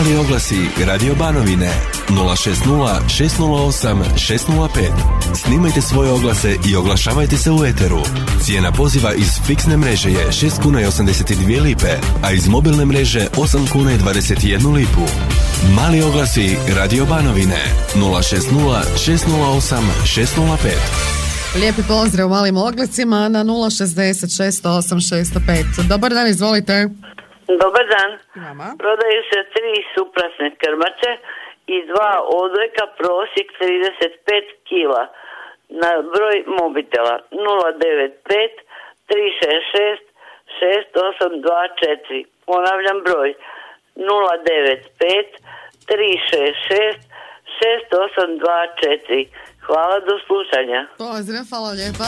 Mali oglasi Radio Banovine 060 608 605. Snimajte svoje oglase i oglašavajte se u eteru. Cijena poziva iz fiksne mreže je 6 kuna i 82 lipe, a iz mobilne mreže 8 kuna i 21 lipu. Mali oglasi Radio Banovine 060 608 605. Lijepi pozdrav malim oglasima na 060 608 605. Dobar dan, izvolite. Dobar dan. Mama. Prodaju se 3 suprasne krmače i 2 odojka, prosjek 35 kila. Na broj mobitela 095 366 6824. Ponavljam broj 095 366 6824. Hvala, do slušanja. Pozdrav, hvala lijepa.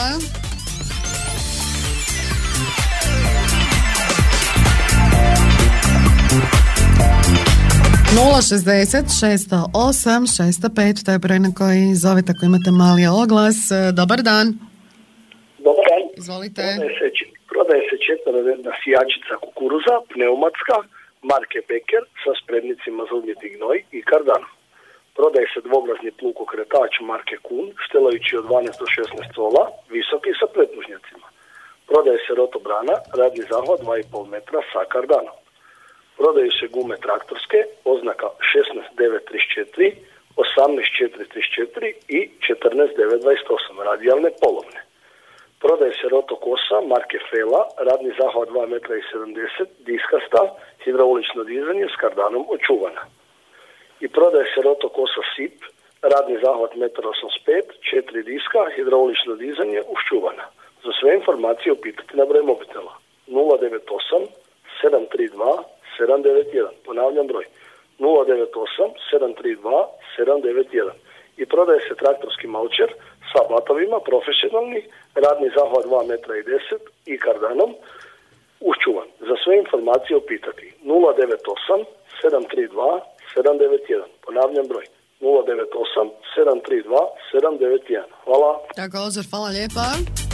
Nula 60 608 605, to je broj na koji zovete ako imate mali oglas. Dobar dan. Dobar dan. Izvolite. Prodaje se četveroredna sijačica kukuruza, pneumatska, marke Becker, sa spremnicima za umjetni gnoj i kardanom. Prodaje se dvoglazni plug okretač marke Kun, štelajući od 12 do 16 cola, visoki sa pretmužnjacima. Prodaje se rotobrana, radni zahvat 2,5 metra sa kardanom. Prodaju se gume traktorske, oznaka 16934, 18434 i 14928, radijalne polovne. Prodaje se rotokosa marke Fela, radni zahvat 2,70 metra, diskasta, hidraulično dizanje s kardanom očuvana. I prodaje se rotokosa SIP, radni zahvat 1,85 m, 4 diska, hidraulično dizanje uščuvana. Za sve informacije upitajte na broj mobitela 098 732 791. Ponavljam broj 098 732 791. I prodaje se traktorski malčer sa batovima, profesionalni, radni zahvat 2,10 metra i kardanom uščuvan. Za sve informacije upitati 098 732 791. Ponavljam broj 098 732 791. Hvala. Također, hvala lijepa.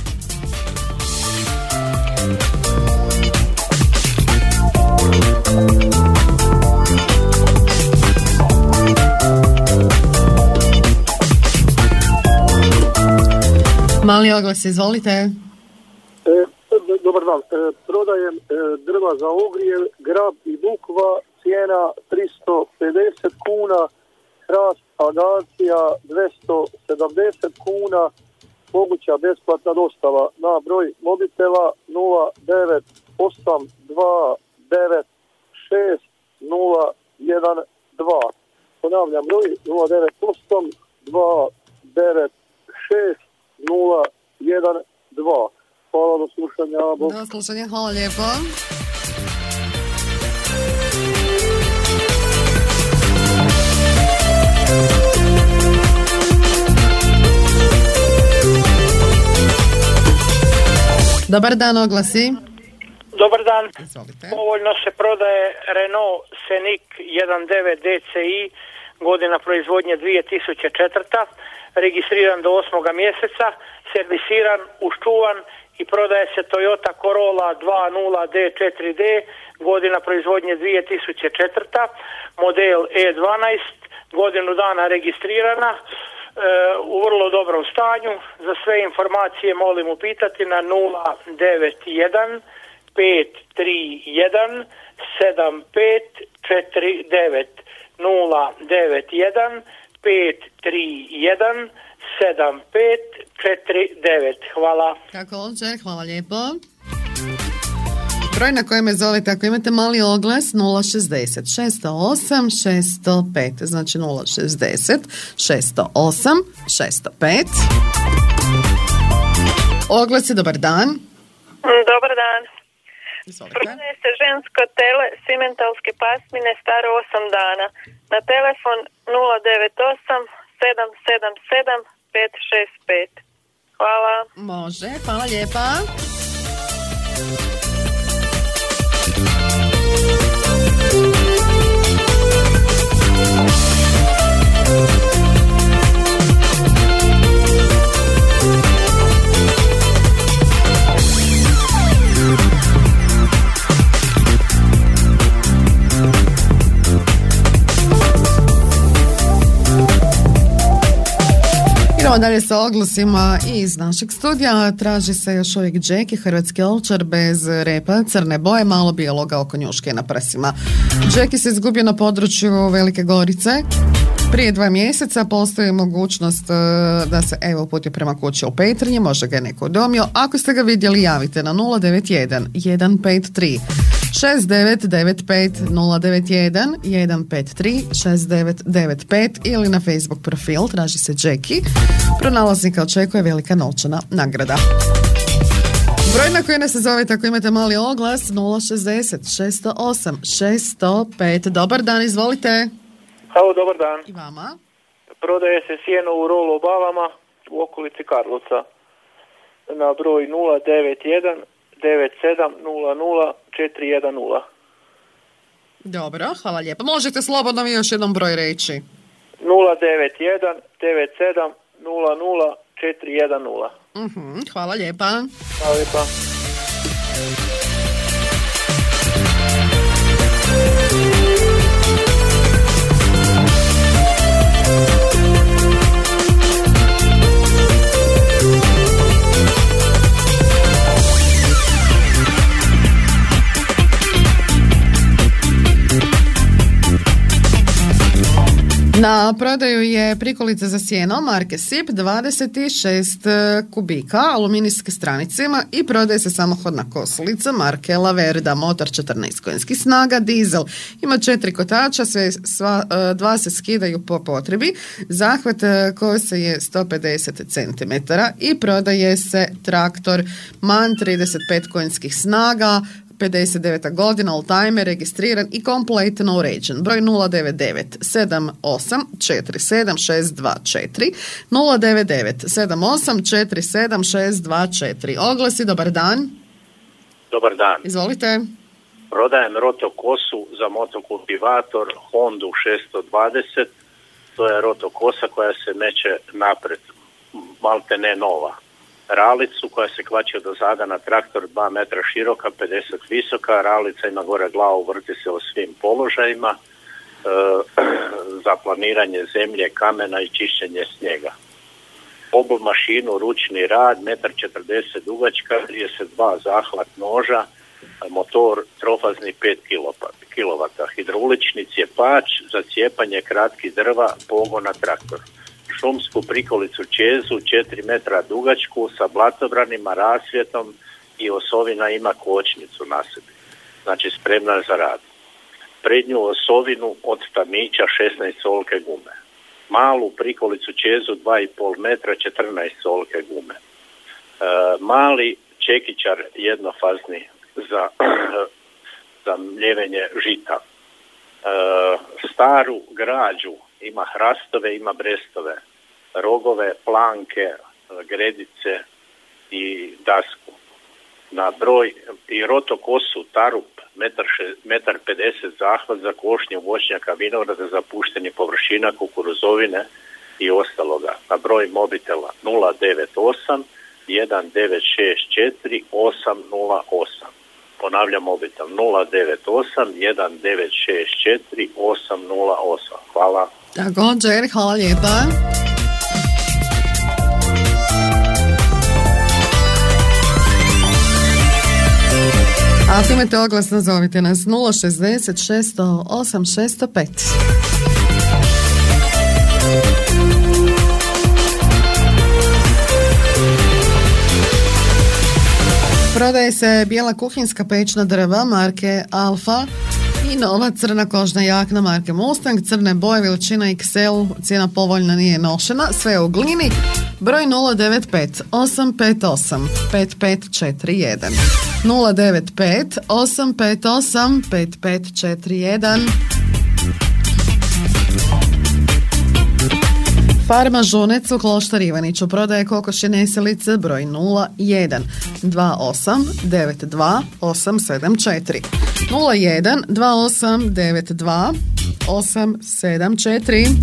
Mali oglas, izvolite. Dobar dan. Prodajem drva za ogrjev, grab i bukva, cijena 350 kuna, hrast agacija 270 kuna, moguća besplatna dostava na broj mobitela 0982960012. Ponavljam broj 0982960012. Hvala, do slušanja. Do slušanja, hvala lijepo. Dobar dan, oglasi. Dobar dan. Izvolite. Povoljno se prodaje Renault Scenic 1.9 DCI, godina proizvodnje 2004. Registriran do 8. mjeseca, servisiran, uščuvan i prodaje se Toyota Corolla 2.0 D4D, godina proizvodnje 2004. Model E12, godinu dana registrirana, u vrlo dobrom stanju. Za sve informacije molim upitati na 091 531 7549 091 531 7549. Hvala. Također, hvala lijepo. Broj na kojem me zovete ako imate mali oglas 060 608 605, znači 060 608 605. Oglasi, dobar dan. Dobar dan. Izvolite. Prodaje se žensko tele simentalske pasmine staro 8 dana. Na telefon 098 777 565. Hvala. Može, hvala lijepa. Idemo dalje sa oglasima iz našeg studija. Traži se još uvijek Jackie, hrvatski ovčar bez repa, crne boje, malo bijeloga oko njuške na prsima. Jackie se izgubio na području Velike Gorice. Prije 2 mjeseca postoji mogućnost da se uputio prema kući u Petrinji, možda ga je neko udomio. Ako ste ga vidjeli, javite na 091 153 6995 091 153 6995 ili na Facebook profil traži se Jackie. Pronalaznika očekuje velika novčana nagrada. Broj na koji nas se zovete ako imate mali oglas 060 608 605. Dobar dan, izvolite. Halo, dobar dan. I vama. Prodaje se sjeno u rolu Obavama u okolici Karlovca na broj 091 9700 410. Dobro, hvala lijepo. Možete slobodno mi još jednom broj reći. 091 9700 410. Hvala lijepa. Hvala lijepa. Na prodaju je prikolica za sjeno marke SIP 26 kubika, aluminijske stranicima i prodaje se samohodna kosilica marke Laverda, motor 14 konjskih snaga, dizel. Ima 4 kotača, dva se skidaju po potrebi. Zahvat kose je 150 cm i prodaje se traktor MAN 35 konjskih snaga, 59. godina, oldtimer, registriran i kompletno uređen. Broj 099 78 47 624 099 78 47 624. Oglasi, dobar dan. Dobar dan. Izvolite. Prodajem rotokosu za motokultivator Hondu 620. To je rotokosa koja se meće napred, malte ne nova. Ralicu koja se kvači od ozada na traktor 2 metra široka, 50 visoka, ralica ima gore glavu, vrti se u svim položajima za planiranje zemlje, kamena i čišćenje snijega. Obu mašinu, ručni rad, 1,40 m dugačka, 32 zahvat noža, motor trofazni 5 kW, hidraulični cijepač za cijepanje kratkih drva, pogon na traktor. Šumsku prikolicu čezu 4 metra dugačku sa blatobranima, rasvjetom i osovina ima kočnicu na sebi. Znači spremna za rad. Prednju osovinu od tamića 16 solke gume. Malu prikolicu čezu 2,5 metra 14 solke gume. Mali čekićar jednofazni za mljevenje žita. Staru građu, ima hrastove, ima brestove, rogove, planke, gredice i dasku. Na broj i rotokosu, tarup, 1,50 m zahvat za košnje voćnjaka, vinograda, za puštenje površina, kukuruzovine i ostaloga. Na broj mobitela 098 1964 808. Ponavljam mobitel 098 1964 808. Hvala. Također, hvala lijepa. Ako imate oglas, nazovite nas 060 608 605. Prodaje se bijela kuhinjska pečna drva marke Alfa i nova crna kožna jakna marke Mustang, crne boje, veličina XL, cijena povoljna, nije nošena, sve u glini. Broj 095 858 5541 095 858 5541. Farma Žunec u Kloštar Ivaniću prodaje kokošje neselice broj 01 28 92 874 01 28 92 874.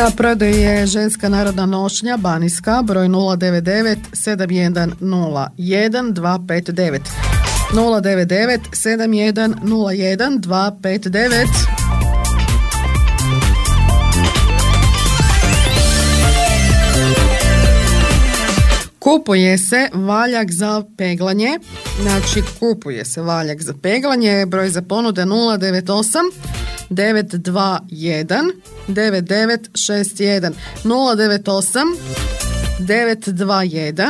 Na prodaju je ženska narodna nošnja Banijska, broj 099 7101 259. 099 7101 259. Kupuje se valjak za peglanje, znači kupuje se valjak za peglanje, broj za ponude 098 921 9961 098 921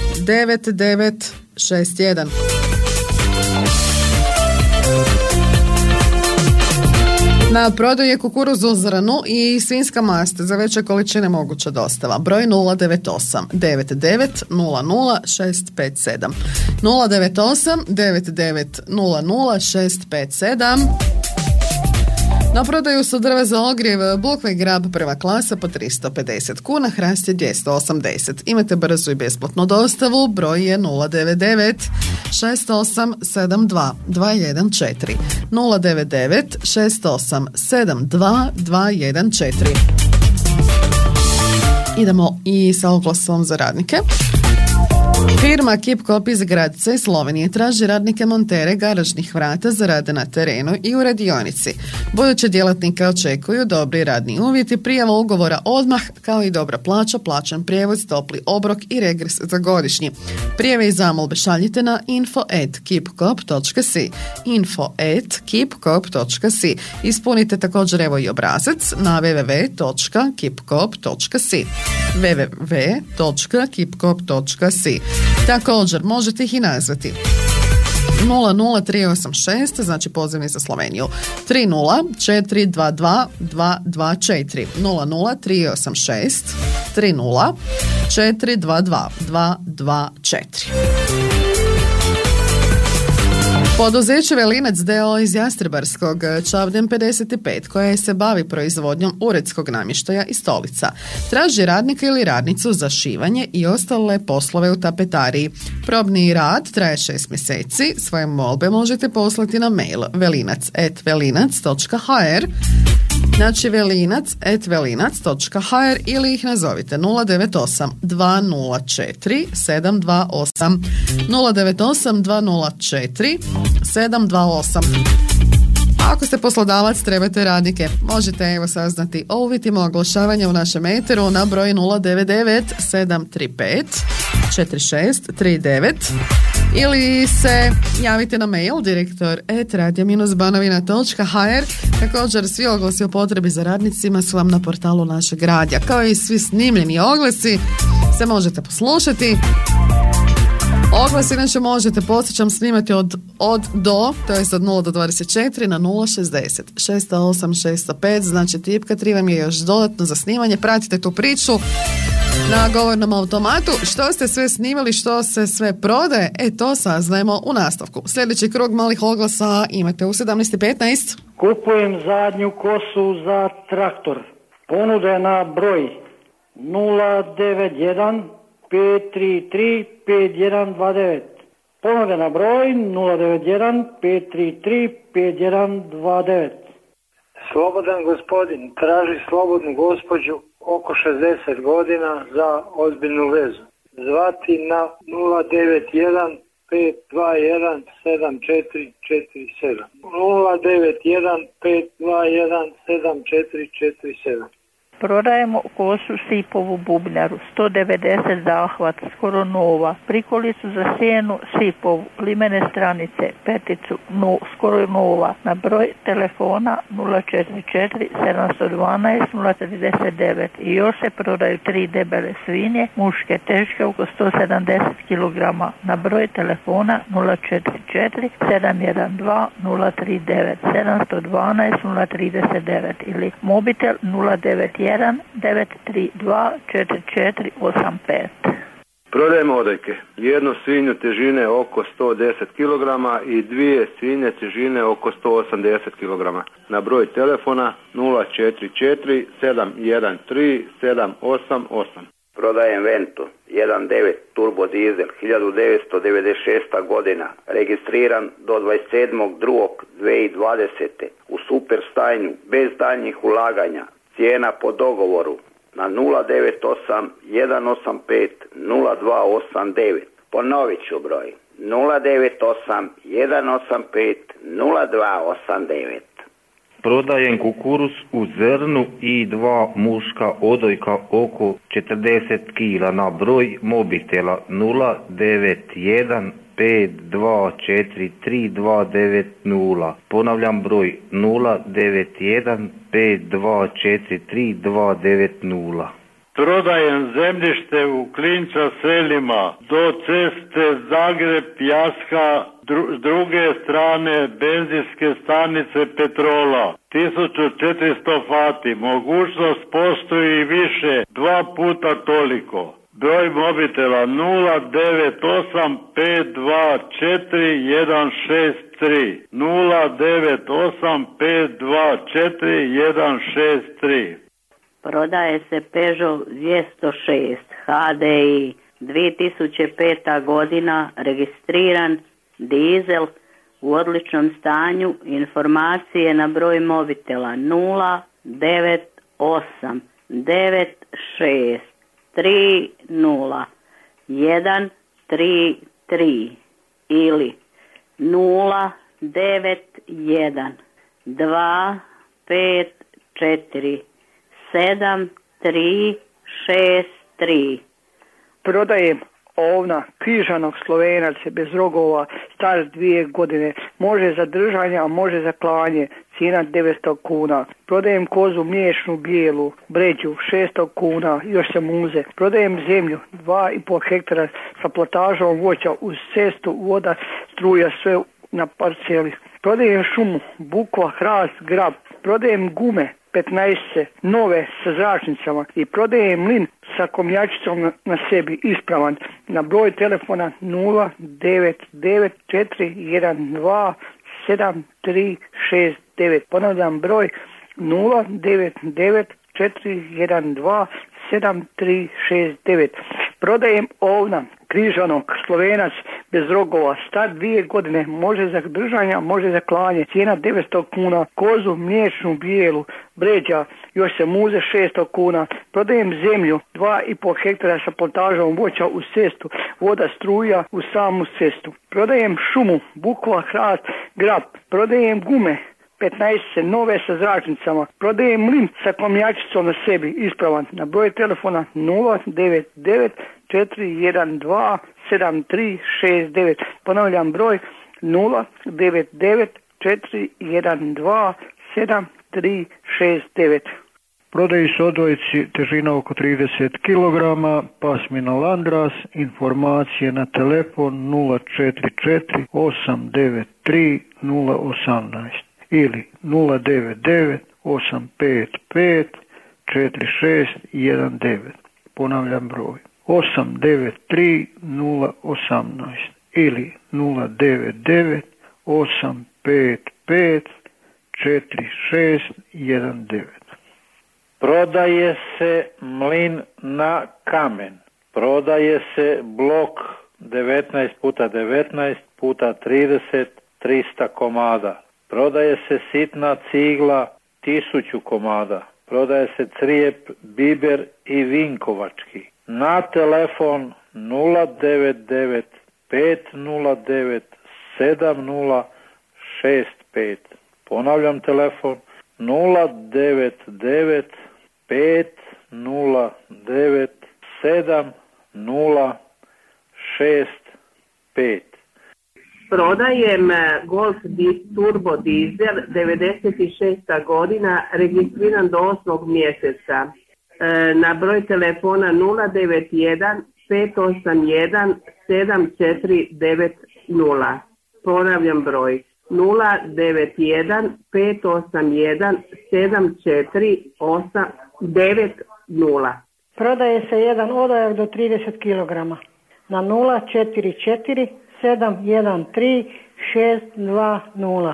9961. Na prodaju je kukuruz u zrnu i svinjska mast za veće količine moguća dostava. Broj 098 99 00 657 098 99 00 657. Na prodaju su drva za ogrjev, bukve grab prva klasa po 350 kuna, hrast je 280. Imate brzu i besplatnu dostavu, broj je 099 6872 214 099 6872 214. Idemo i sa oglasom za radnike. Firma Kip-Kop iz Gradice, Slovenije, traži radnike montere garažnih vrata za rade na terenu i u radionici. Buduće djelatnike očekuju dobri radni uvjeti, prijava ugovora odmah, kao i dobra plaća, plaćan prijevoz, topli obrok i regres za godišnji. Prijave i zamolbe šaljite na info@kipkop.si info@kipkop.si. Ispunite također evo i obrazac na www.kipkop.si www.kipkop.si. Također možete ih i nazvati 00386, znači pozivni za Sloveniju, 30422 224 00386 30422 224. Poduzeće Velinac d.o.o. iz Jastrebarskog, Čavden 55, koje se bavi proizvodnjom uredskog namještaja i stolica, traži radnika ili radnicu za šivanje i ostale poslove u tapetariji. Probni rad traje 6 mjeseci. Svoje molbe možete poslati na mail velinac@velinac.hr, znači velinac@velinac.hr, ili ih nazovite 098 204 728 098 204 728. Ako ste poslodavac, trebate radnike, možete evo saznati o uvjetima oglašavanja u našem eteru na broj 099 735 4639 ili se javite na mail direktor@radio-banovina.hr. Također svi oglasi o potrebi za radnicima su vam na portalu našeg radija, kao i svi snimljeni oglasi se možete poslušati. Oglas inače možete, podsjećam, snimati od do, to je od 0 do 24 na 060 608 605, znači tipka 3 vam je još dodatno za snimanje. Pratite tu priču na govornom automatu. Što ste sve snimali, što se sve prodaje, to saznajemo u nastavku. Sljedeći krug malih oglasa imate u 17:15. Kupujem zadnju kosu za traktor. Ponude na broj 091 533 5129. Ponude na broj 091 533 5129. Slobodan gospodin traži slobodnu gospođu oko 60 godina za ozbiljnu vezu. Zvati na 091 521 7447. 091 521 7447. Prodajemo kosu Sipovu bubnjaru, 190 zahvat, skoro nova, prikolicu za sjenu Sipovu, limene stranice, peticu, skoro nova, na broj telefona 044 712 039. I još se prodaju 3 debele svinje, muške, teške oko 170 kg, na broj telefona 044 712 039 712 039 ili mobitel 091 932 4485. Prodajemo odojke. Jednu svinju težine oko 110 kg i dvije svinje težine oko 180 kg. Na broj telefona 044 713 788. Prodajem Vento 1.9 turbo dizel 1996. godina, registriran do 27.2.2020. u super stanju, bez daljnjih ulaganja. cijena po dogovoru na 098 185 0289. Ponovit ću broj 098 185 0289. Prodajem kukuruz u zrnu i 2 muška odojka oko 40 kg na broj mobitela 091 524 3290. Ponavljam broj 091 524 3290. Prodajem zemljište u Klinča selima do ceste Zagreb-Jaska, s druge strane benzinske stanice Petrola. 1400 fati. Mogućnost postoji više, 2 puta toliko. Broj mobitela 098 524 163. 098 524 163. Prodaje se Peugeot 206 HDI 2005. godina, registriran, dizel, u odličnom stanju. Informacije na broj mobitela 098 96 30 133 ili 091 254 7363. Prodajem ovna križanog Slovenac bez rogova, star 2 godine, može za držanje, a može za klanje, cijena 900 kuna. Prodajem kozu mliječnu bijelu, bređu 600 kuna, još se muze. Prodajem zemlju 2,5 hektara sa plantažom voća uz cestu, voda, struja, sve na parceli. Prodajem šumu, bukva, hrast, grab. Prodajem gume 15 nove sa zračnicama i prodajem mlin sa komjačicom na sebi ispravan na broj telefona 099 412 7369. Ponavljam broj 099 412 7369. Prodajem ovna križanog Slovenac bez rogova, star 2 godine, može za držanje, može za klanje, cijena 900 kuna. Kozu mliječnu bijelu, bređa, još se muze 600 kuna. Prodajem zemlju 2,5 hektara sa plantažom voća uz cestu, voda, struja u samu cestu. Prodajem šumu, bukva, hrast, grab. Prodajem gume 15 nove sa zračnicama. Prodajem mlin sa komjačicom na sebi ispravan na broj telefona 099 412 7369. Ponavljam broj 099 412 7369. Prodaju se odvojci težina oko 30 kg, pasmina Landras, informacije na telefon 044 893 018 ili 099 855 4619. Ponavljam broj 893 018 ili 099 855 4619. Prodaje se mlin na kamen. Prodaje se blok 19x19 puta 30 300 komada. Prodaje se sitna cigla 1000 komada. Prodaje se crijep, biber i vinkovački. Na telefon 099 509 7065. Ponavljam telefon 099 509 7065. Prodajem Golf Turbo Diesel 96. godina, registriran do 8. mjeseca. Na broj telefona 091 581 7490. Ponavljam broj 091 581 7490. Prodaje se jedan odojak do 30 kg na 044 713 620.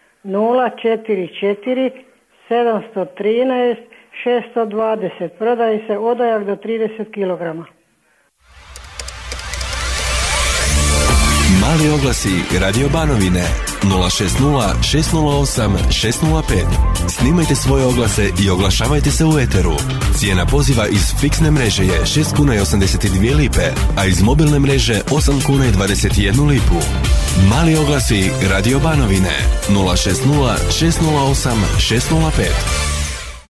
044 713 620. Prodaje se odojak do 30 kg. Mali oglasi Radio Banovine 060 608 605. Snimajte svoje oglase i oglašavajte se u eteru. Cijena poziva iz fiksne mreže je 6 kuna i 82 lipe, a iz mobilne mreže 8 kuna i 21 lipu. Mali oglasi Radio Banovine 060 608 605.